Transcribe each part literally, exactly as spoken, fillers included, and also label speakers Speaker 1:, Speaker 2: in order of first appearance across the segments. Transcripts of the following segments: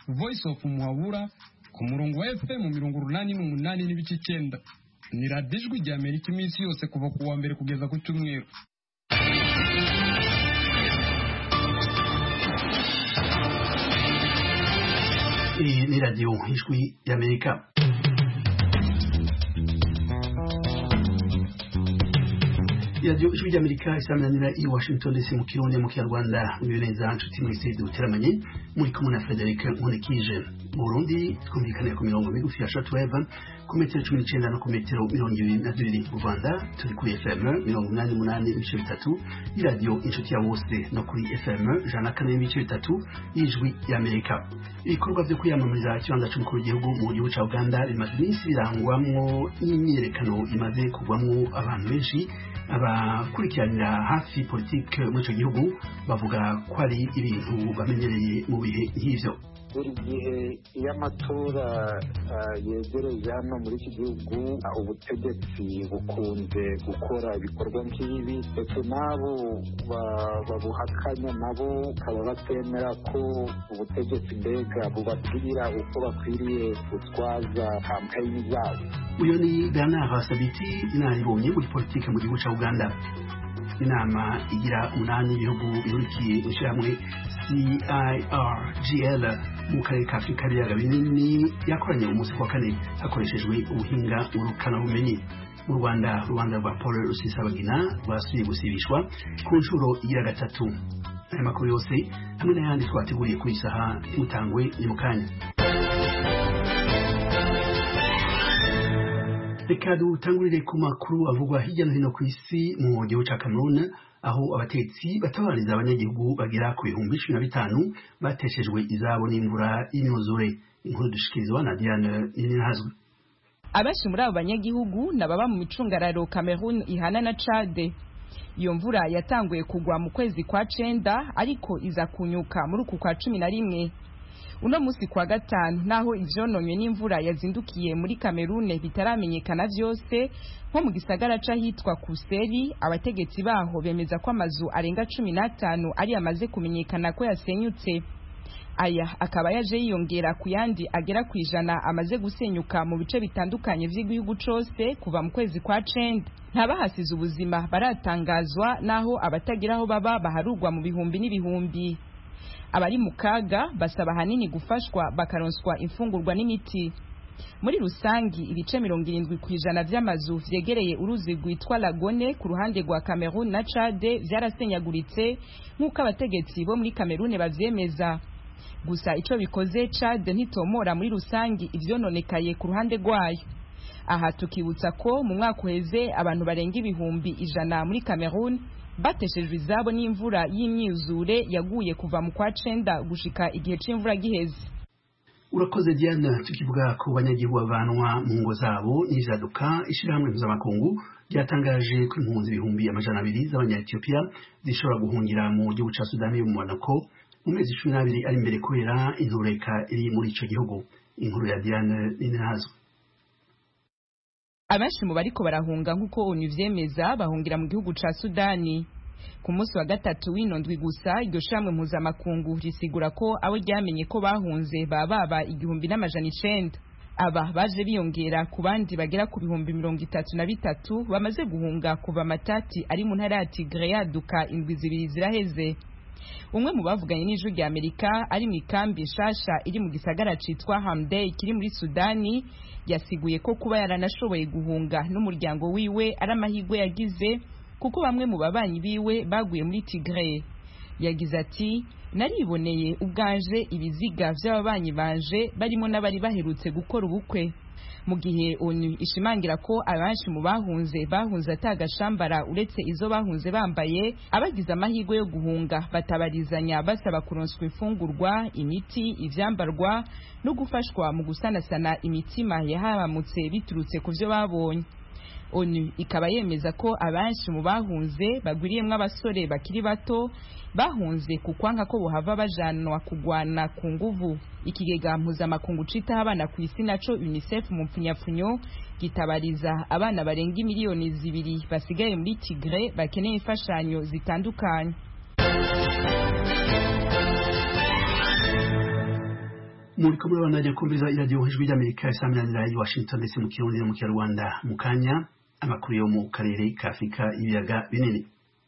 Speaker 1: Voice of Muhabura ku murongo wa F M mirongo urunani n'umunani n'ibice icyenda. Ni radiyo ijwi rya Amerika iminsi yose kuva ku wa mbere kugeza ku cyumweru.
Speaker 2: Iyi ni radiyo ijwi rya Amerika. Radio ijwi rya Amerika isamanira i Washington D C mu Kirundi mu Kinyarwanda mwiboneza nshuti muri studio duteramanye muri kumwe na Frederic Nkulikije. Mu Burundi twumvikana ku mirongo migufi ya shortwave ku metero cumi n'icyenda no ku metero mirongo ibiri na zibiri. Mu Rwanda turi kuri F M mirongo inani n'umunani n'ibice bitatu y'iradiyo inshuti ya bose no kuri F M ijana na kane n'ibice bitatu y'ijwi rya Amerika. Ibikorwa byo kwiyamamariza ikibanza cy'umukuru w'igihugu mu gihugu cya Uganda bimaze iminsi birangwamwo n'imyiyerekano imaze kugwamwo abantu benshi. Abakurikiranira hafi politike muri icyo gihugu bavuga ko ari ibintu bamenyereye mu bihe nk'ibyo.
Speaker 3: Buri gihe iyo amatora yegereje hano muri iki gihugu ubutegetsi bukunze gukora ibikorwa nk'ibi ndetse n'abo babuhakanya nabo bakaba batemera ko ubutegetsi mbega bubabwira uko bakwiriye gutwaza kampeyini zabo.
Speaker 2: Uyu ni Bernard Sabiti inaribonye muri politike mu gihugu cya Uganda. Inama igira umunani ibihugu bihurikiye ishyirahamwe C I R G L mu karere ka Afurika y'ibiyaga binini yakoranye umunsi wa kane hakoreshejwe ubuhinga ngurukanabumenyi. Mu Rwanda Rwanda rwa Paul Rusesabagina rwasubiye gusibishwa ku nshuro igira gatatu. Aya makuru yose hamwe n'ayandi twateguriye kuri saha imutangwe ni mu kanya. Reka dutangurire ku makuru avugwa hirya no hino ku isi mu gihugu cya Cameroon, aho abatetsi batabariza abanyagihugu bagera ku bihumbi cumi na bitanu bateshejwe izabo n'imvura y'imyuzure. Inkuru dushikirizwa na Diane Ninihazwe.
Speaker 4: Abenshi muri abo banyagihugu nababa mu micungararo Cameroon ihana na Chad. Iyo mvura yatanguye kugwa mu kwezi kwa cenda ariko iza kunyuka muri uku kwa cumi na rimwe. Uno musi kwa gatanu naho ivyononywe n'imvura yazindukiye muri Cameroon bitaramenyekana vyose, nko mu gisagara ca hitwa Kuseri abategetsi baho bemeza ko amazu arenga cumi n'atanu ari amaze kumenyekana ko yasenyutse. Aya akaba yaje yiyongera ku yandi agera ku ijana amaze gusenyuka mu bice bitandukanye vy'igihugu cose kuva mu kwezi kwa cenda. Ntabahasize ubuzima baratangazwa naho abatagiraho baba baharugwa mu bihumbi n'ibihumbi. Abari mu kaga basaba hanini gufashwa bakaronswa imfungurwa n'imiti. Muri rusangi ibice mirongo irindwi ku ijana vy'amazu vyegereye uruzi rwitwa Lagone ku ruhande rwa Cameroon na Chad vyarasenyaguritse nk'uko abategetsi bo muri Cameroon bavyemeza. Gusa ico bikoze Chad ntitomora muri rusangi ivyononekaye ku ruhande rwayo. Aha tukibutsa ko mu mwaka uheze abantu barenga ibihumbi ijana muri Cameroon bateshejwe izabo n'imvura y'imyuzure yaguye kuva mu kwa cenda gushika igihe c'imvura giheze.
Speaker 2: Urakoze Diana. Tukivuga ku banyagihugu bavanwa mu ngo zabo n'ijaduka, ishirahamwe mpuzamakungu ryatangaje ko impunzi ibihumbi amajana abiri z'abanya-Ethiopia zishobora guhungira mu gihugu ca Sudani y'umumanuko mu mezi cumi n'abiri ari imbere kubera intureka iri muri ico gihugu. Inkuru ya Diane Ninihazwe.
Speaker 4: Abenshi mu bariko barahunga nk'uko onu vyemeza bahungira mu gihugu ca Sudani. Ku munsi wa gatatu w'inondwi gusa iryo shamwe mpuzamakungu risigura ko abo ryamenye ko bahunze bababa igihumbi n'amajana icenda. Aba baje biyongera ku bandi bagera ku bihumbi mirongo itatu na bitatu bamaze guhunga kuva Matati ari mu ntara ya Tigray yaduka indwi zibiri ziraheze. Umwe mu bavuganye n'ijwi rya Amerika ari mu ikambi shasha iri mu gisagara citwa Hamdey kiri muri Sudani yasiguye ko kuba yaranashoboye guhunga n'umuryango wiwe ari amahirwe yagize kuko bamwe mu babanyi biwe baguye muri Tigray. Yagize ati nariboneye ubwanje ibiziga vy'ababanyi banje barimo n'abari baherutse gukora ubukwe. Mu gihe onu ishimangira ko abanshi mu bahunze bahunze atagashambara uretse izo bahunze bambaye, abagize amahirwe yo guhunga batabarizanya basaba kuronswa imfungurwa, imiti, ivyambarwa no gufashwa mu gusanasana imitima yahabamutse biturutse ku vyo babonye. onu ikaba yemeza ko abanshi mu bahunze bagwiriyemwe abasore bakiri bato bahunze kukwanka ko bohava bajanwa kugwana ku nguvu. Ikigega mpuzamakungu citaho abana ku isi naco UNICEF mu mpfunyapfunyo gitabariza abana barenga miliyoni zibiri basigaye muri Tigray bakeneye imfashanyo zitandukanye.
Speaker 2: muri ko murabandanya kumviriza iradiyo ijwi ry'Amerika isaminanira i Washington ndetse mu Kirundi no mu Kinyarwanda. Mu kanya amakuru yo mu karere ka Afurika ibiyaga binini.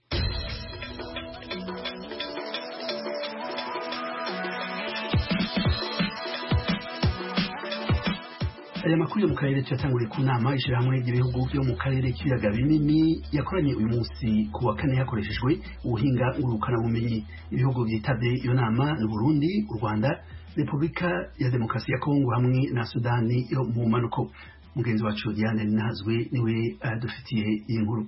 Speaker 2: Aya makuru yo mu karere tuyatanguriye ku nama ishirahamwe ry'ibihugu byo mu karere k'ibiyaga binini yakoranye uyu munsi ku wa kane hakoreshejwe ubuhinga ngurukana bumenyi. Ibihugu byitavye iyo nama ni Burundi, u Rwanda, Repubulika ya Demokarasi ya Kongo hamwe na Sudani yo mu manuko. Mugenzi wacu Diane Nazwe niwe adufitiye iyi nkuru.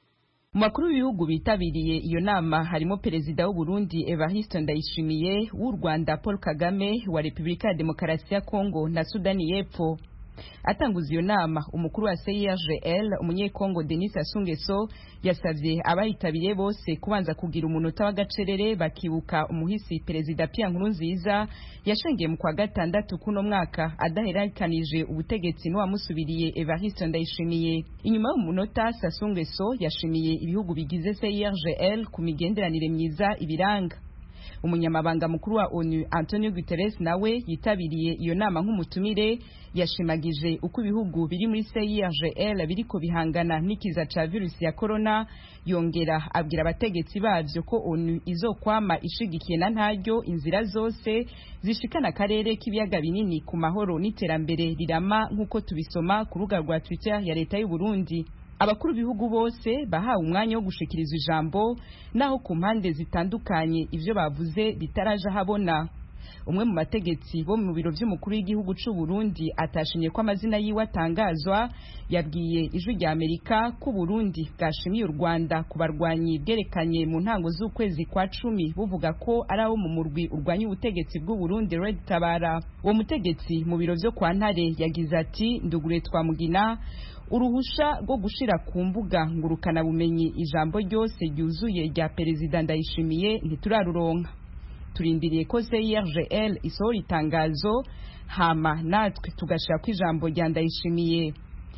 Speaker 4: Mu makuru y'ibihugu bitabiriye iyo nama harimo perezida w'u Burundi Evariste Ndayishimiye, w'u Rwanda Paul Kagame, wa Repubulika ya Demokarasi ya Kongo na Sudani y'Epfo. Atanguza iyo nama umukuru wa C I R G L umunyekongo Denis Sassou Nguesso yasavye abayitabiriye bose kubanza kugira umunota w'agacerere bakibuka umuhisi perezida Pierre Nkurunziza yashengeye mu kwa gatandatu kuno mwaka adaherakanije ubutegetsi n'uwamusubiriye Evariste Ndayishimiye. Inyuma y'umunota Sassou Nguesso yashimiye ibihugu bigize C I R G L ku migenderanire myiza ibiranga. Umunyamabanga mukuru wa ONU Antonio Guterres nawe yitabiriye iyo nama nk'umutumire yashimagije uko ibihugu biri muri C I R G L biriko bihangana n'ikiza ca virusi ya corona, yongera abwira abategetsi bavyo ko ONU izokwama ishigikiye na ntaryo inzira zose zishikana akarere k'ibiyaga binini ku mahoro n'iterambere rirama nk'uko tubisoma ku rubuga rwa Twitter ya leta y'u Burundi. Abakuru bihugu bose bahawe umwanya wo gushikiriza ijambo naho ku mpande zitandukanye ivyo bavuze bitaraje habona. Umwe mu bategetsi bo mu biro vy'umukuru w'igihugu c'u Burundi atashimye ko amazina yiwe atangazwa yabwiye ijwi rya Amerika ko Burundi bwashimiye u Rwanda kubarwanyi bwerekanye mu ntango z'ukwezi kwa cumi buvuga ko ari abo mu murwi urwanya ubutegetsi bw'u Burundi Red Tabara. Uwo mutegetsi mu biro vyo kwa Ntare yagize ati ndugure twamugina uruhusha rwo gushira ku mbuga ngurukana bumenyi ijambo ryose ryuzuye rya perezida Ndayishimiye ntituraruronka. Turindiriye ko C I R G L isohora itangazo hama natwe tugashira ku ijambo rya Ndayishimiye.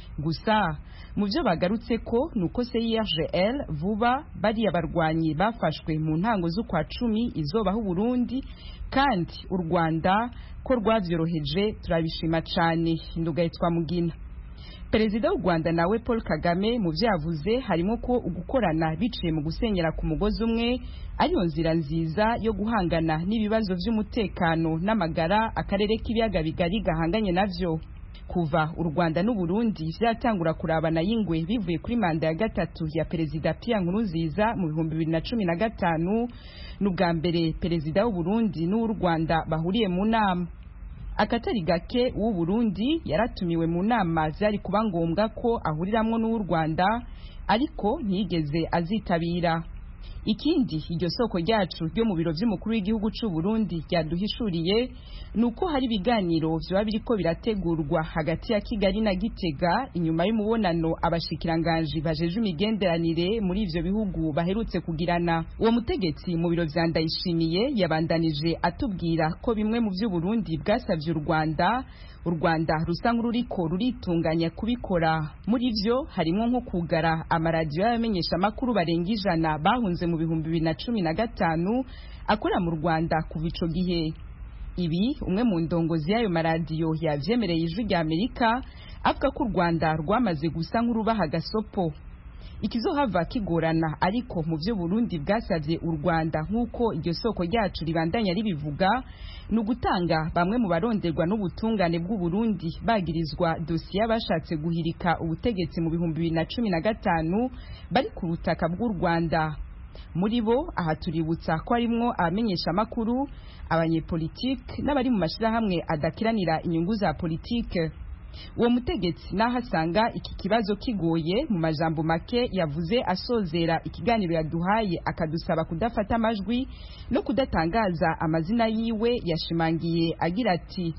Speaker 4: Gusa mu byo bagarutse ko nuko C I R G L vuba bari abarwanyi bafashwe mu ntango z'ukwa cumi izobaho u Burundi kandi u Rwanda ko rwavyoroheje turabishima cane. Ndugaye twamugina. Perezida w'u Rwanda nawe Paul Kagame mu vyavuze harimo ko ugukorana biciye mu gusenyera ku mugozi umwe ariyo nzira nziza yo guhangana n'ibibazo vy'umutekano n'amagara akarere k'ibiyaga bigari gahanganye navyo. Kuva u Rwanda n'u Burundi vyatangura kurabana y'ingwe bivuye kuri manda ya gatatu ya perezida Pierre Nkurunziza mu bihumbi bibiri na cumi na gatanu, n'ubwa mbere perezida w'u Burundi n'u Rwanda bahuriye mu nama. Akatari gake w'u Burundi yaratumiwe mu nama zari kuba ngombwa ko ahuriramwo n'u Rwanda ariko ntiyigeze azitabira. Ikindi iryo soko ryacu ryo mu biro vy'umukuru w'igihugu c'u Burundi ryaduhishuriye nuko hari ibiganiro vyoba biriko birategurwa hagati ya Kigali na Gitega inyuma y'umubonano abashikiranganje bajeje imigenderanire muri ivyo bihugu baherutse kugirana. Uwo mutegetsi mu biro vya Ndayishimiye yabandanije atubwira ko bimwe mu vy'u Burundi bwasavye u Rwanda u Rwanda rusa nk'ururiko ruritunganya kubikora. Muri vyo harimo nko kugara amaradiyo y'abamenyesha makuru barenga ijana bahunze mu bihumbi bibiri na cumi na gatanu akora mu Rwanda kuva ico gihe. Ibi umwe mu ndongozi y'ayo maradiyo yavyemereye ijwi rya Amerika avuga ko u Rwanda rwamaze gusa nk'urubaha gasopo. Ikizohava kigorana ariko mu vyo Burundi bwasavye u Rwanda nk'uko iryo soko ryacu ribandanya ribivuga n'ugutanga bamwe mu baronderwa n'ubutungane bw'u Burundi bagirizwa dosiye bashatse guhirika ubutegetsi mu bihumbi bibiri na cumi na gatanu bari ku butaka bw'u Rwanda. Muri bo aha tuributsa ko arimwo abamenyesha makuru, abanyepolitike n'abari mu mashirahamwe adakiranira inyungu za politike. Uwo mutegetsi nahasanga iki kibazo kigoye mu majambo make yavuze asozera ikiganiro yaduhaye akadusaba kudafata amajwi no kudatangaza amazina yiwe. Yashimangiye agira ati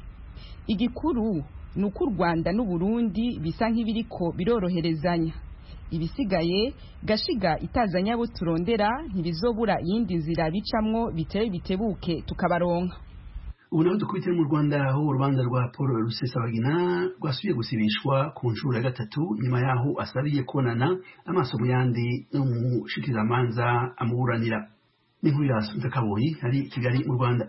Speaker 4: igikuru nuko u Rwanda n'u Burundi bisa nk'ibiriko biroroherezanya, ibisigaye gashiga itazanya abo turondera ntibizobura yindi nzira bicamwo biteye bitebuke tukabaronka.
Speaker 2: Ubu naho dukubitire mu Rwanda aho urubanza rwa Paul Rusesabagina rwasubiye gusibishwa ku nshuro ya gatatu nyuma yaho asabiye konana amaso mu yandi no mu shikiramanza amuburanira. N'inkuru ya Sunta Kaboyi ari Kigali mu Rwanda.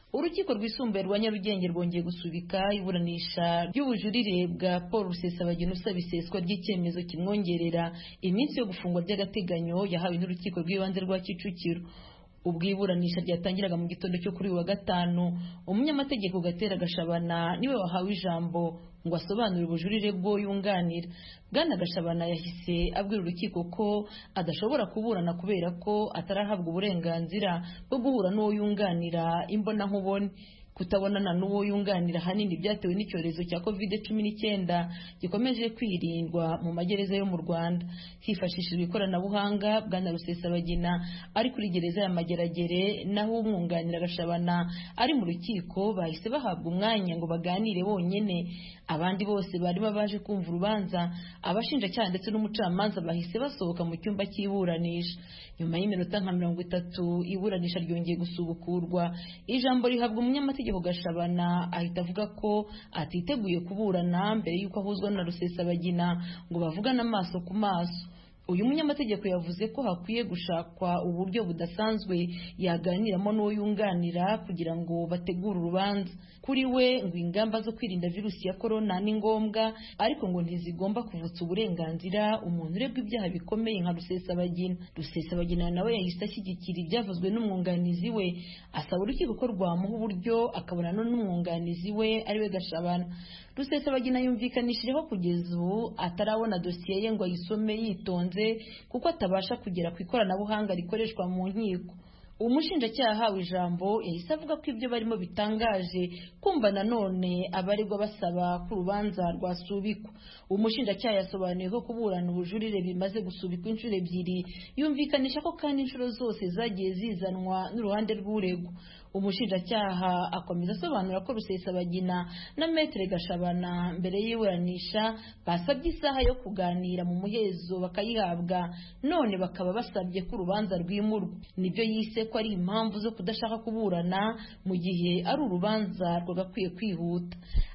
Speaker 5: urukiko rwisumbuye rwa Nyarugenge rwongeye gusubika iburanisha ry'ubujurire bwa Paul Rusesabagina usaba iseswa ry'icyemezo kimwongerera iminsi yo gufungwa by'agateganyo yahawe n'urukiko rw'ibanze rwa Kicukiro. ubwo iburanisha ryatangiraga mu gitondo cyo kuri wa gatanu, umunyamategeko Gatera Gashabana niwe wahawe ijambo ngo asobanure ubujurire bwo yunganira. Bwana Gashabana yahise abwira urukiko ko adashobora kuburana kubera ko atarahabwa uburenganzira bwo guhura n'uwo yunganira imbona nkubone. Kutabonana n'uwo yunganira hanini byatewe n'icyorezo cya covid cumi n'icyenda gikomeje kwirindwa mu magereza yo mu Rwanda. Hifashishijwe ikoranabuhanga, Bwana Rusesabagina ari kuri gereza ya Mageragere, naho umwunganira Gashabana ari mu rukiko bahise bahabwa umwanya ngo baganire bonyene. Abandi bose bari babaje kumva urubanza, abashinjacyaha ndetse n'umucamanza bahise basohoka mu cyumba cy'iburanisha. Nyuma y'iminota nka mirongo itatu iburanisha ryongeye gusubukurwa. Ijambo rihabwa umunyamategeko Gashabana ahita avuga ko atiteguye kuburana mbere y'uko ahuzwa na Rusesabagina ngo bavugane amaso ku maso. Uyu munyamategeko yavuze ko hakwiye gushakwa uburyo budasanzwe yaganiramo n'uwo yunganira kugira ngo bategure urubanza. Kuri we ngo ingamba zo kwirinda virusi ya corona ni ngombwa, ariko ngo ntizigomba kuvutsa uburenganzira umuntu urebwa ibyaha bikomeye nka Rusesabagina. Rusesabagina nawe yahise ashyigikira ibyavuzwe n'umwunganizi we, asaba urukiko ko rwamuha uburyo akabona n'umwunganizi we ariwe Gashabana. Rusesabagina yumvikanishijeho kugeza ubu atarabona dosiye ye ngo ayisome yitonze kuko atabasha kugera ku ikoranabuhanga rikoreshwa mu nkiko. Umushinjacyaha ahawe ijambo yahise avuga ko ibyo barimo bitangaje, kumva nanone abaregwa basaba ko urubanza rwasubikwa. Umushinjacyaha yasobanuye ko kuburana ubujurire bimaze gusubikwa inshuro ebyiri, yumvikanisha ko kandi inshuro zose zagiye zizanwa n'uruhande rw'uregwa. Umushinjacyaha akomeza asobanura ko Rusesabagina na Maître Gashabana mbere y'iburanisha basabye isaha yo kuganira mu muhezo bakayihabwa, none bakaba basabye ko urubanza rwimurwa. Nibyo yise ko ari impamvu zo kudashaka kuburana mu gihe ari urubanza rwagakwiye kwihuta.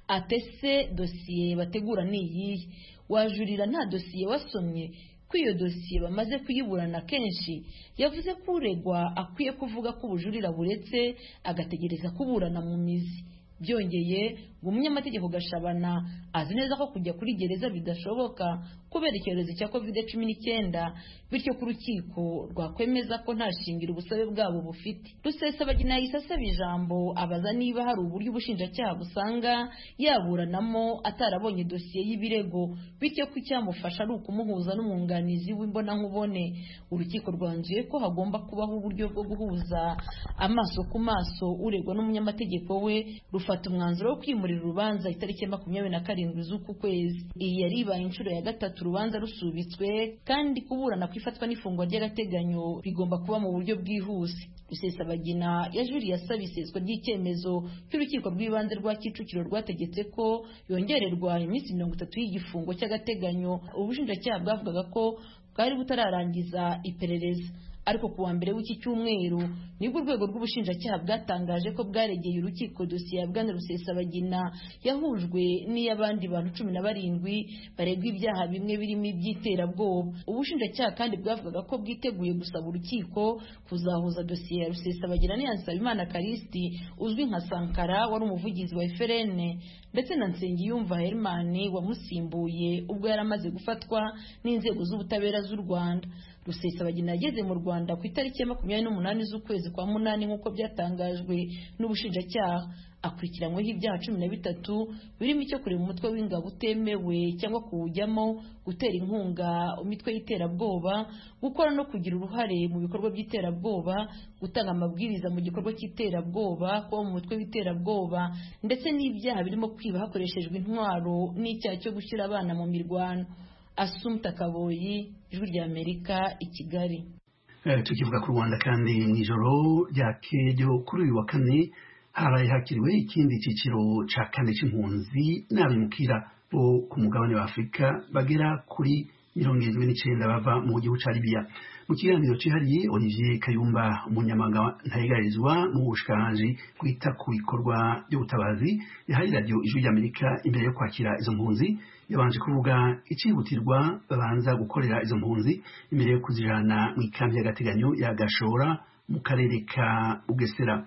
Speaker 5: Atese dosiye bategura ni iyihe? Wajurira nta dosiye wasomye? Ko iyo dosiye bamaze kuyiburana kenshi. Yavuze ko uregwa akwiye kuvuga ko ubujurira buretse agategereza kuburana mu mizi. Byongeye ngo umunyamategeko Gashabana azi neza ko kujya kuri gereza bidashoboka kubera icyorezo cya covid cumi n'icyenda, bityo ku rukiko rwakwemeza ko nta shingiro ubusabe bwabo bufite. Rusesabagina yahise asaba ijambo abaza niba hari uburyo ubushinjacyaha busanga yaburanamo atarabonye dosiye y'ibirego, bityo ko icyamufasha ari ukumuhuza n'umwunganizi w'imbonankubone. Urukiko rwanzuye ko hagomba kubaho uburyo bwo guhuza amaso ku maso uregwa n'umunyamategeko we. Rufata umwanzuro wo kwimurira urubanza itariki makumyabiri na karindwi z'uku kwezi. Iyi yari ibaye inshuro ya gatatu urubanza rusubitswe, kandi kuburana kwifatwa n'ifungwa ry'agateganyo bigomba kuba mu buryo bwihuse. Rusesabagina yajuriye asaba iseswa ry'icyemezo cy'urukiko rw'ibanze rwa Kicukiro rwategetse ko yongererwa iminsi mirongo itatu y'igifungo cy'agateganyo. Ubushinjacyaha bwavugaga ko bwari butararangiza iperereza, ariko kuwa mbere w'iki cyumweru nibwo urwego rw'ubushinjacyaha bwatangaje ko bwaregeye urukiko dosiye ya Bwana Rusesabagina yahujwe n'iy'abandi bantu cumi na barindwi baregwa ibyaha bimwe birimo iby'iterabwoba. Ubushinjacyaha kandi bwavugaga ko bwiteguye gusaba urukiko kuzahuza dosiye ya Rusesabagina n'iya Nsabimana Karisti uzwi nka Sankara wari umuvugizi wa F R N, ndetse na Nsengiyumva Herman wamusimbuye ubwo yari amaze gufatwa n'inzego z'ubutabera z'u Rwanda. Rusesabagina yageze mu Rwanda ku itariki ya makumyabiri n'umunani z'ukwezi kwa munani nk'uko byatangajwe n'ubushinjacyaha. Akurikiranyweho ibyaha cumi na bitatu birimo icyo kureba umutwe w'ingabo utemewe cyangwa kuwujyamo, gutera inkunga imitwe y'iterabwoba, gukora no kugira uruhare mu bikorwa by'iterabwoba, gutanga amabwiriza mu gikorwa cy'iterabwoba, kuba mu mutwe w'iterabwoba, ndetse n'ibyaha birimo kwiba hakoreshejwe intwaro n'icyaha cyo gushyira abana mu mirwano. Assumpta Kaboyi, Ijwi ry'Amerika, i Kigali.
Speaker 2: Tukivuga ku Rwanda kandi mu ijoro ryakejo kuri uyu wa kane haraye hakiriwe ikindi cyiciro cya kane cy'impunzi n'abimukira bo ku mugabane wa Afurika bagera kuri mirongo irindwi n'icyenda bava mu gihugu cya Libya. Mu kiganiro cyihariye, Olivier Kayumba, umunyamabanga ntayigarizwa mu bushikiranganji kwita ku bikorwa by'ubutabazi, yahaye radiyo Ijwi ry'Amerika imbere yo kwakira izo mpunzi, yabanje kuvuga icihutirwa babanza gukorera izo mpunzi imbere yo kuzijana mu ikambi y'agateganyo ya Gashora mu karere ka Bugesera.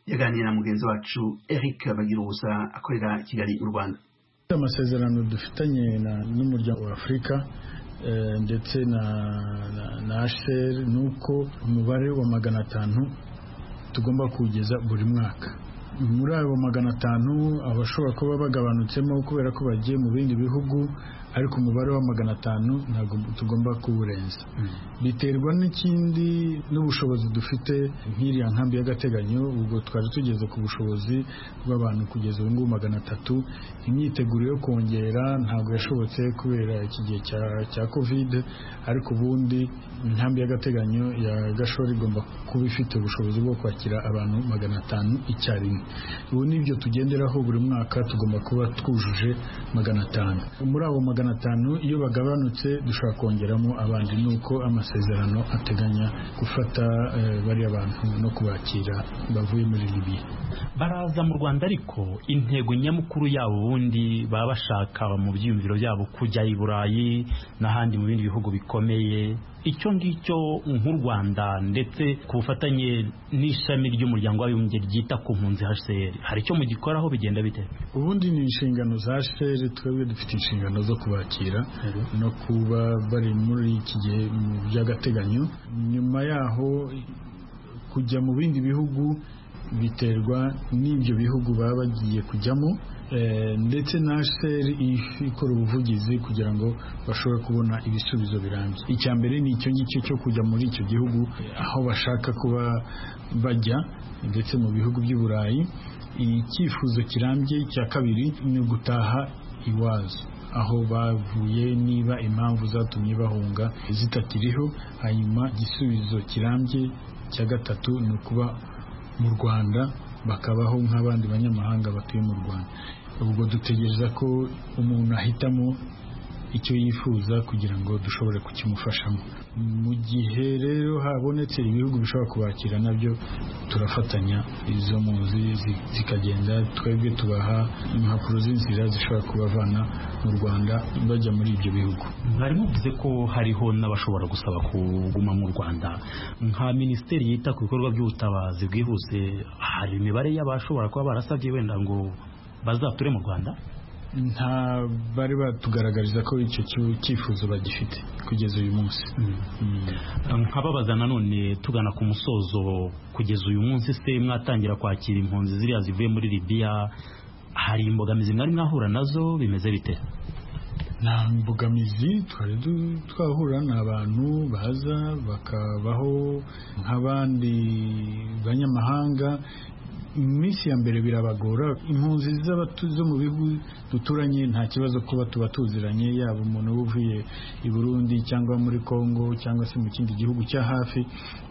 Speaker 2: yaganiriye na mugenzi wacu Eric Bagirubusa akorera Kigali mu Rwanda.
Speaker 6: Amasezerano dufitanye n'umuryango wa Afurika ndetse na na H C R nuko umubare wa magana atanu tugomba kugeza buri mwaka. Muri abo magana atanu abashobora kuba bagabanutsemo kubera ko bagiye mu bindi bihugu, ariko umubare wa magana atanu ntabwo tugomba kuwurenza. Biterwa n'ikindi n'ubushobozi dufite nk'iriya nkambi y'agateganyo, ubwo twari tugeze ku bushobozi bw'abantu kugeza ubu ngubu magana atatu. Imyiteguro yo kongera ntabwo yashobotse kubera iki gihe cya cya covid, ariko ubundi inkambi y'agateganyo ya Gashora igomba kuba ifite ubushobozi bwo kwakira abantu magana atanu icyarimwe. Ubu nibyo tugenderaho buri mwaka, tugomba kuba twujuje magana atanu. Muri abo magana atanu iyo bagabanutse dushobora kongeramo abandi, nuko amasezerano ateganya gufata e, bari abantu no kubakira bavuye muri Libya.
Speaker 7: Baraza mu Rwanda, ariko intego nyamukuru yabo ubundi baba bashaka mu byiyumviro byabo kujya i Burayi n'ahandi mu bindi bihugu bikomeye. Icyo ngicyo nk'u Rwanda ndetse ku bufatanye n'ishami ry'umuryango w'abibumbye ryita ku mpunzi H C R, hari icyo mugikoraho bigenda bite?
Speaker 6: Ubundi ni inshingano za H C R, twebwe dufite inshingano zo kubakira no kuba bari muri iki gihe mu by'agateganyo. Nyuma yaho kujya mu bindi bihugu biterwa n'ibyo bihugu baba bagiye kujyamo, ndetse na H C R ikora ubuvugizi kugira ngo bashobore kubona ibisubizo birambye. Icya mbere ni icyo ngicyo cyo kujya muri icyo gihugu aho bashaka kuba bajya, ndetse mu bihugu by'i Burayi. Icyifuzo kirambye cya kabiri ni gutaha iwazo aho bavuye, niba impamvu zatumye bahunga zitakiriho. Hanyuma igisubizo kirambye cya gatatu ni ukuba mu Rwanda bakabaho nk'abandi banyamahanga batuye mu Rwanda. Ubwo dutegereza ko umuntu ahitamo icyo yifuza kugira ngo dushobore kukimufashamo. Mu gihe rero habonetse ibihugu bishobora kubakira, nabyo turafatanya izo mpunzi zikagenda, twebwe tubaha impapuro z'inzira zishobora kubavana mu Rwanda bajya muri ibyo bihugu.
Speaker 7: Mwari muvuze ko hariho n'abashobora gusaba kuguma mu Rwanda. Nka minisiteri yita ku bikorwa by'ubutabazi bwihuse, hari imibare y'abashobora kuba barasabye wenda ngo bazature mu Rwanda?
Speaker 6: Nta bari batugaragariza ko icyo cyifuzo bagifite kugeza uyu munsi.
Speaker 7: Nkababaza nanone tugana ku musozo, kugeza uyu munsi se mwatangira kwakira impunzi ziriya zivuye muri Libya, hari imbogamizi mwari mwahura nazo, bimeze bite?
Speaker 6: Nta mbogamizi twari twahura, n'abantu baza bakabaho nk'abandi banyamahanga. Iminsi ya mbere birabagora. Impunzi zo mu bihugu duturanye nta kibazo kuba tuba tuziranye, yaba umuntu uvuye i Burundi cyangwa muri Kongo cyangwa se mu kindi gihugu cya hafi.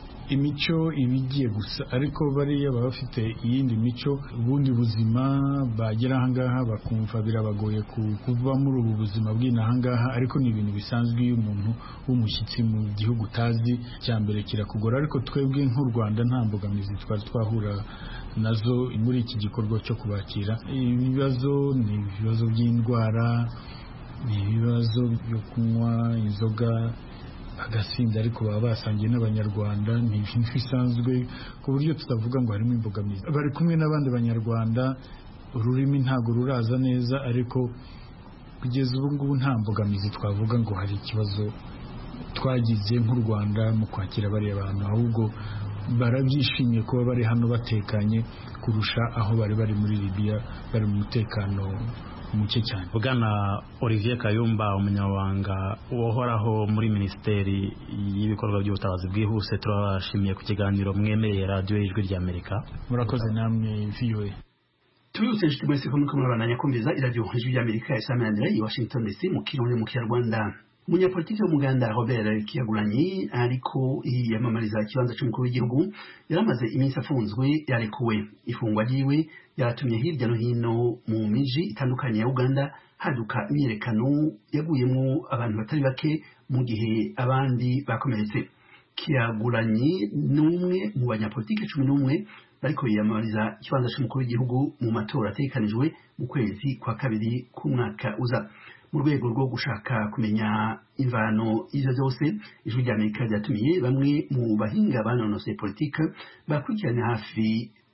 Speaker 6: Imico ibigiye gusa, ariko bariya baba bafite iyindi mico, ubundi buzima bagera ahangaha bakumva birabagoye kuva muri ubu buzima bw'inahangaha. Ariko ni ibintu bisanzwe iyo umuntu w'umushyitsi mu gihugu utazi, cya mbere kirakugora. Ariko twebwe nk'u Rwanda nta mbogamizi twari twahura nazo muri iki gikorwa cyo kubakira. Ibibazo ni ibibazo by'indwara, ni ibibazo byo kunywa inzoga agasinda, ariko baba basangiye n'Abanyarwanda. Ni ibintu bisanzwe ku buryo tutavuga ngo harimo imbogamizi. Bari kumwe n'abandi Banyarwanda, ururimi ntabwo ruraza neza, ariko kugeza ubu ngubu nta mbogamizi twavuga ngo hari ikibazo twagize nk'u Rwanda mu kwakira bariya bantu, ahubwo barabyishimiye kuba bari hano batekanye kurusha aho bari bari muri Libya, bari mu mutekano muke cyane.
Speaker 7: Bwana Olivier Kayumba, umunyamabanga uhoraho muri Minisiteri y'ibikorwa by'ubutabazi bwihuse, turabashimiye ku kiganiro mwemereye radiyo y'Ijwi ry'Amerika.
Speaker 6: Murakoze namwe V O A.
Speaker 2: Tubibutse inshuti mwese ko muriko murabandanya kumviriza iradiyo y'Ijwi ry'Amerika isamanira i Washington D C mu Kirundi mu Kinyarwanda. Umunyapolitiki w'umuganda Robert Kyagulanyi ariko yiyamamariza ikibanza cy'umukuru w'igihugu yaramaze iminsi afunzwe yarekuwe. Ifungwa ryiwe yaratumye hirya no hino mu miji itandukanye ya Uganda haduka imyiyerekano yaguyemo abantu batari bake mu gihe abandi bakomeretse. Kyagulanyi ni umwe mu banyapolitiki cumi n'umwe bariko yiyamamariza ikibanza cy'umukuru w'igihugu mu matora ategekanijwe mu kwezi kwa kabiri k'umwaka uza. Mu rwego rwo gushaka kumenya imvano izo zose, Ijwi ry'Amerika ryatumiye bamwe mu bahinga banonosoye politike bakurikirana hafi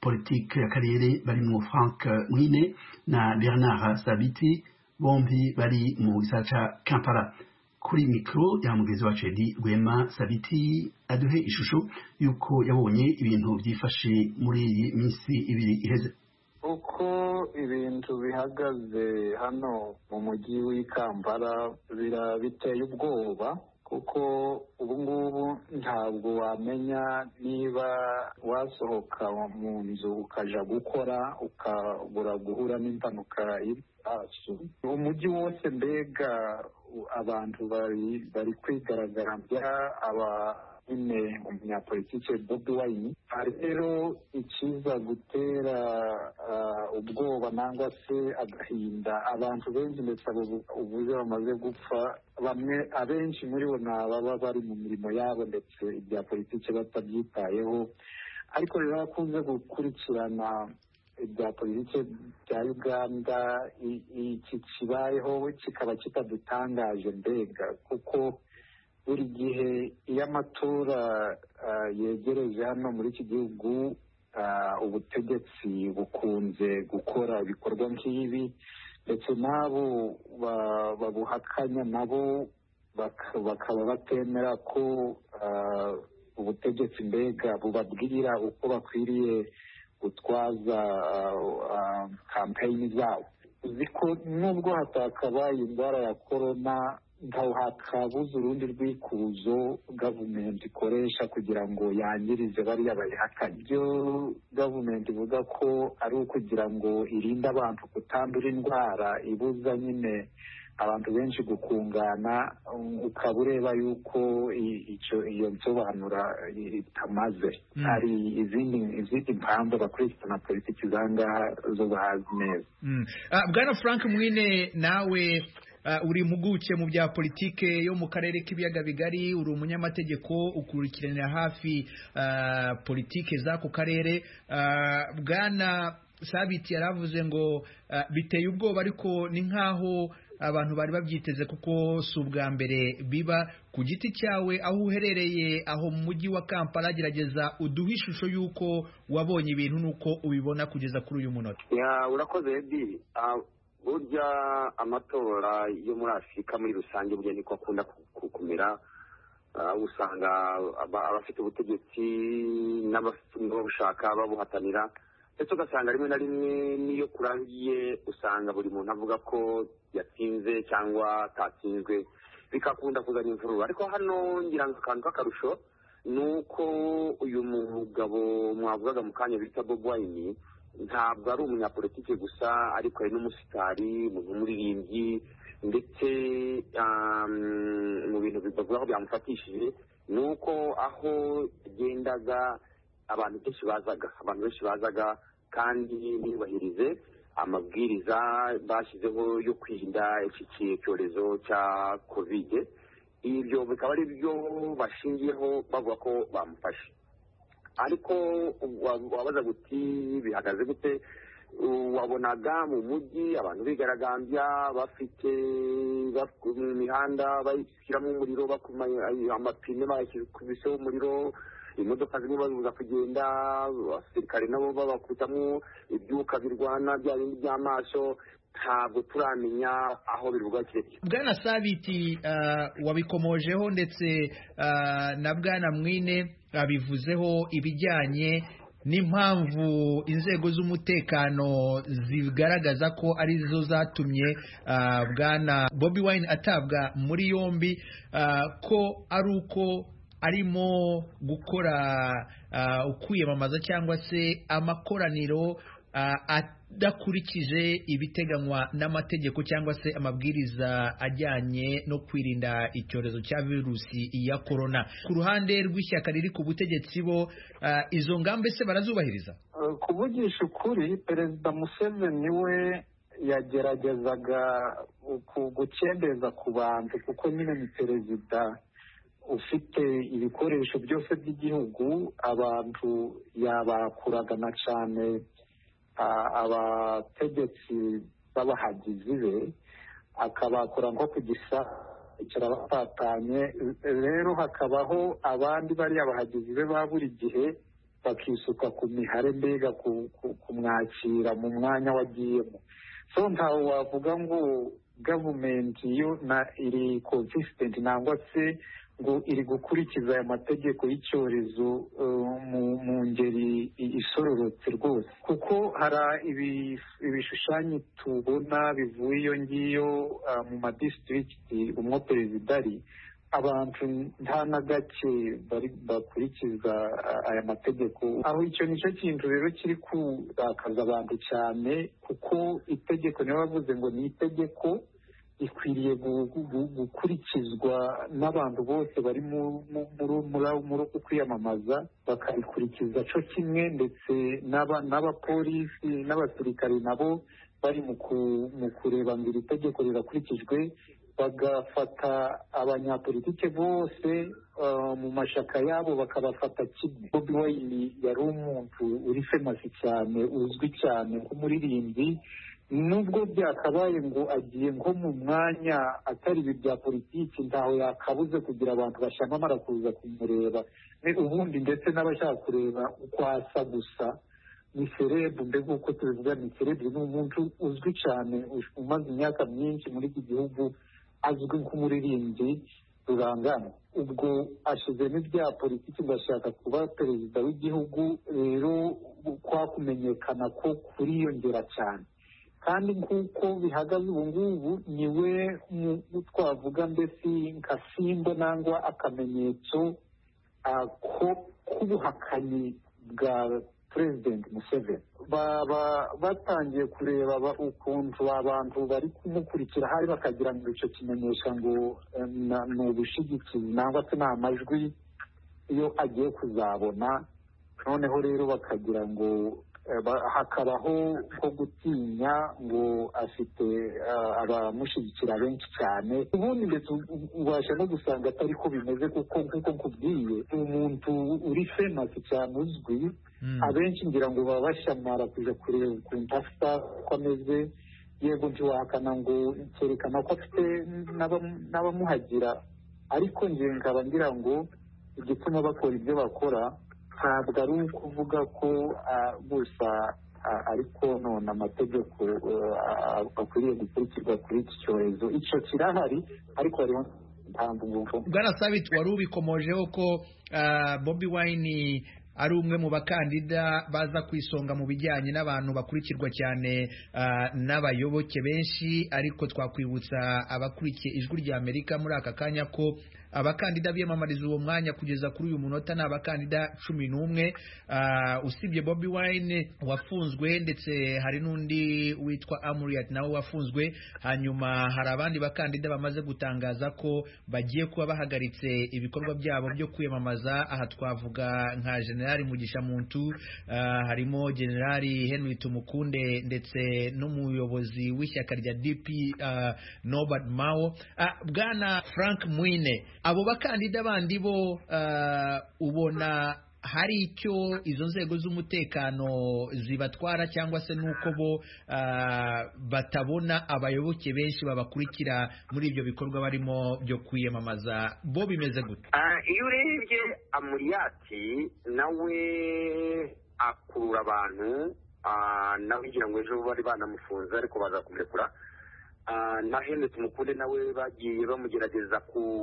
Speaker 2: politike y'akarere barimo Frank Mwine na Bernard Sabiti bombi bari mu gisagara ca Kampala. Kuri mikro ya mugezi wacu Edi Rwema, Sabiti aduhe ishusho yuko yabonye ibintu byifashe muri iyi minsi ibiri iheze.
Speaker 3: Uko ibintu bihagaze hano mu mujyi w'Ikampala biteye ubwoba, kuko ubu ngubu ntabwo wamenya niba wasohoka mu nzu ukaja gukora ukabura guhura n'impanuka y'ibyacu. Umujyi wose mbega abantu bari bari kwigaragambya, aba nyine umunyapolitike Bobi Wine. Rero ikiza gutera uh, ubwoba nangwa se agahinda abantu benshi ndetse ubuze bamaze gupfa, bamwe abenshi muri bo nababa bari mu mirimo yabo ndetse ibya politike batabyitayeho. Ariko rero akunze gukurikirana ibya politike bya Uganda, iki kibayeho kikaba kitadutangaje mbega, kuko buri gihe iyo amatora uh, yegereje hano muri iki gihugu, uh, ubutegetsi bukunze gukora ibikorwa nk'ibi, ndetse nabo babuhakanya nabo bakaba batemera ko uh, ubutegetsi mbega bubabwira uko bakwiriye gutwaza kampeyini uh, uh, zabo. Uzi ko nubwo hatakabaye indwara ya korona, ntaho hakabuze urundi rwikuzo gavumenti ikoresha kugira ngo yangirize bariya bayihakanye. Ibyo gavumenti ivuga ko ari ukugira ngo irinde abantu kutandura indwara, ibuza nyine abantu benshi gukungana, ukaba ureba yuko icyo iyo nsobanura itamaze. Mm. Hari izindi izindi mpamvu bakurikirana politiki zangaha zo bahazi neza.
Speaker 8: Mm. Uh, Bwana Frank Mwine, nawe Uh, uri impuguke mu bya politike yo mu karere k'ibiyaga bigari, uri umunyamategeko ukurikiranira hafi uh, politike z'ako karere. uh, Bwana Sabiti yaravuze ngo uh, biteye ubwoba, ariko ni nkaho abantu bari babyiteze kuko si ubwa mbere biba. Ku giti cyawe aho uherereye aho mu mujyi wa Kampala, gerageza uduhe ishusho y'uko wabonye ibintu n'uko ubibona kugeza kuri uyu munota.
Speaker 9: Ya, urakoze Edi. uh, burya amatora yo muri Afurika muri rusange burya niko akunda kumera. Uh, usanga abafite ubutegetsi n'abafite ubushaka babuhatanira, ndetse ugasanga rimwe na rimwe niyo kurangiye usanga buri muntu avuga ko yatsinze cyangwa atatsinzwe, bikakunda kuzana imvururu. Ariko hano ngira ngo akantu k'akarusho ni uko uyu mugabo mwavugaga mu kanya bita Bobi Wine ntabwo ari umunyapolitike gusa, ariko ari n'umusitari, umuririmbyi, ndetse um, mu bintu bivuga ko byamufatishije ni uko aho yagendaga abantu benshi bazaga abantu benshi bazaga kandi ntibahirize amabwiriza bashyizeho yo kwirinda iki cyorezo cya covid. Ibyo bikaba ari byo bashingiyeho bavuga ko bamufashe. Ariko wabaza guti bihagaze gute? Wabonaga mu mujyi abantu bigaragambya, bafite mu mihanda bashyiramo umuriro, amapine bakubiseho umuriro, imodoka zimwe babuza kugenda, abasirikare nabo babakubitamo ibyuka birwana bya bindi by'amaso. Ntabwo turamenya aho bivuga kireke.
Speaker 8: Bwana Sabiti, uh, wabikomojeho ndetse uh, na Bwana Mwine abivuzeho ibijyanye n'impamvu inzego z'umutekano zigaragaza ko ari zo zatumye uh, Bwana Bobi Wine atabwa muri yombi, uh, ko ari uko arimo gukora uh, ukwiyamamaza cyangwa se amakoraniro uh, adakurikije ibiteganywa n'amategeko cyangwa se amabwiriza ajyanye no kwirinda icyorezo cya virusi ya corona. Ku ruhande rw'ishyaka riri ku butegetsi bo, uh, izo ngamba se barazubahiriza?
Speaker 3: Uh, kuvugisha ukuri, Perezida Museveni we yageragezaga gukendeza ku bantu, kuko nyine ni perezida ufite ibikoresho byose by'igihugu. Abantu yabakuragana cyane abategetsi b'abahagizi be, akabakora nko ku gisa kirabatatanye. Rero hakabaho abandi bari abahagizi be ba buri gihe bakisuka ku mihare mbega kumwakira mu mwanya wagiyemo. So ntawe wavuga ngo gavumenti yo na iri consistent nangwa se ngo iri gukurikiza aya mategeko y'icyorezo mu ngeri isororotse rwose, kuko hari ibishushanyo tubona bivuye iyo ngiyo mu madistrict umwe perezida ari abantu nta na gake bakurikiza aya mategeko, aho icyo nicyo kintu rero kiri kurakaza abantu cyane, kuko itegeko niyo bavuze ngo ni itegeko ikwiriye gukurikizwa n'abantu bose bari muri uku kwiyamamaza, bakarikurikiza cyo kimwe, ndetse n'abapolisi n'abasirikare nabo bari mu kureba ngo iri tegeko rirakurikijwe, bagafata abanyapolitike bose mu mashaka yabo bakabafata kimwe. Bobi Wine yari umuntu uri famasi cyane, uzwi cyane nk'umuririmbyi, nubwo byakabaye ngo agiye nko mu mwanya atari ibi bya politiki, ntaho yakabuze kugira abantu bashamamara kuza kumureba, ubundi ndetse n'abashaka kureba uko asa gusa. Ni serebu, mbega uko tubivuga ni serebu, ni umuntu uzwi cyane umaze imyaka myinshi muri iki gihugu, azwi nk'umuririmbyi rurangana. Ubwo ashizemo ibya politiki ngo ashaka kuba perezida w'igihugu, rero kwa kumenyekana ko kuriyongera cyane, kandi nk'uko bihagaze ubu ngubu niwe twavuga mbese nka simbo nangwa akamenyetso k'ubuhakanyi bwa President Museveni. Baba batangiye kureba ukuntu abantu bari kumukurikira hari bakagira ngo icyo kimenyesha ngo ni ubushigikizi nangwa se ni amajwi iyo agiye kuzabona, noneho rero bakagira ngo hakabaho ko gutinya ngo afite abamushyigikira benshi cyane. Ubundi ndetse ubasha no gusanga atari ko bimeze, kuko nk'uko nkubwiye umuntu uri famasi cyane uzwi, abenshi ngira ngo baba bashamara kuja kureba ukuntu asa ko ameze. Yego ntiwahakana ngo cyerekana ko afite n'abamuhagira, ariko nge nkaba ngira ngo igituma bakora ibyo bakora ntabwo ari ukuvuga ko gusa ariko none amategeko akwiriye gukurikirwa kuri iki cyorezo. Icyo kirahari, ariko hariho impamvu ngufu.
Speaker 8: Bwana Sabit, wari ubikomojeho ko Bobi Wine ari umwe mu bakandida baza kwisonga mu bijyanye n'abantu bakurikirwa cyane n'abayoboke benshi, ariko twakwibutsa abakurikiye Ijwi rya Amerika muri aka kanya ko abakandida biyamamariza uwo mwanya kugeza kuri uyu munota ni abakandida cumi n'umwe, usibye Bobi Wine wafunzwe, ndetse hari n'undi witwa Amuriat nawe wafunzwe. Hanyuma hari abandi bakandida bamaze gutangaza ko bagiye kuba bahagaritse ibikorwa byabo byo kwiyamamaza. Aha twavuga nka Generali Mugisha Muntu, harimo Generali Henry Tumukunde, ndetse n'umuyobozi w'ishyaka rya D P Norbert Mao. Bwana Frank Mwine, abo bakandida bandi bo uh, ubona hari icyo izo nzego z'umutekano zibatwara, cyangwa se nuko bo uh, batabona abayoboke benshi babakurikira muri ibyo bikorwa barimo byo kwiyamamaza? Bo bimeze gute?
Speaker 9: Iyo urebye Amuriati nawe akurura abantu, nawe ngira ngo ejo bari banamufunze ariko baza kumurekura. Na Henry Tumukunde nawe bagiye bamugerageza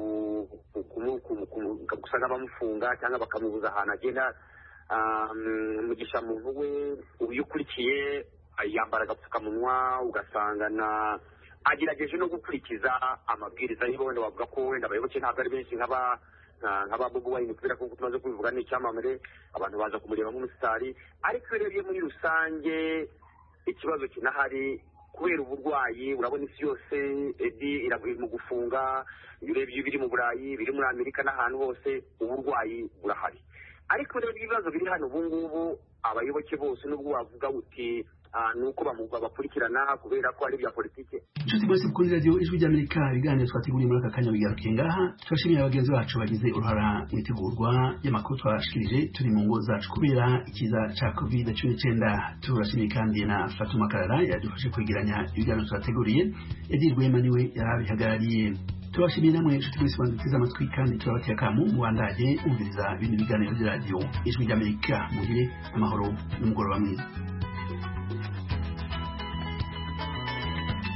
Speaker 9: gusanga bamufunga cyangwa bakamubuza ahantu agenda. Mugisha Muntu we uyu ukurikiye yambara agapfukamunwa, ugasanga na agerageje no gukurikiza amabwiriza y'ibyo. Wenda bavuga ko wenda abayoboke ntabwo ari benshi nk'aba nk'aba Bobi Wine, kubera ko tumaze kubivuga ni icyamamare, abantu baza kumureba nk'umusitari. Ariko iyo urebye muri rusange ikibazo kinahari kubera uburwayi. Urabona isi yose edi iraguye mu gufunga, iyo urebye biri mu Burayi, biri muri Amerika, n'ahantu hose uburwayi burahari. Ariko rero ibibazo biri hano ubu ngubu, abayoboke bose nubwo wavuga uti nuko babakurikirana kubera ko ari bya politike.
Speaker 2: Inshuti bose kuri radio Ijwi rya Amerika, ibiganiro twateguriye muri aka kanya bigarukiye ngaha. Turashimiye abagenzi bacu bagize uruhara mu itegurwa y'amakuru twashikirije turi mu ngo zacu kubera ikiza ca covid cumi n'icyenda. Turashimiye kandi na Fatuma Karara yadufashe kwegeranya ibiganiro twateguriye. Edir Rwema niwe yarabihagarariye. turabashimiye namwe inshuti mwese bandutse amatwi kandi turabateye akamu mubandage umviriza ibindi biganiro by'iradiyo ijwi ry'Amerika mugire amahoro n'umugoroba mwiza.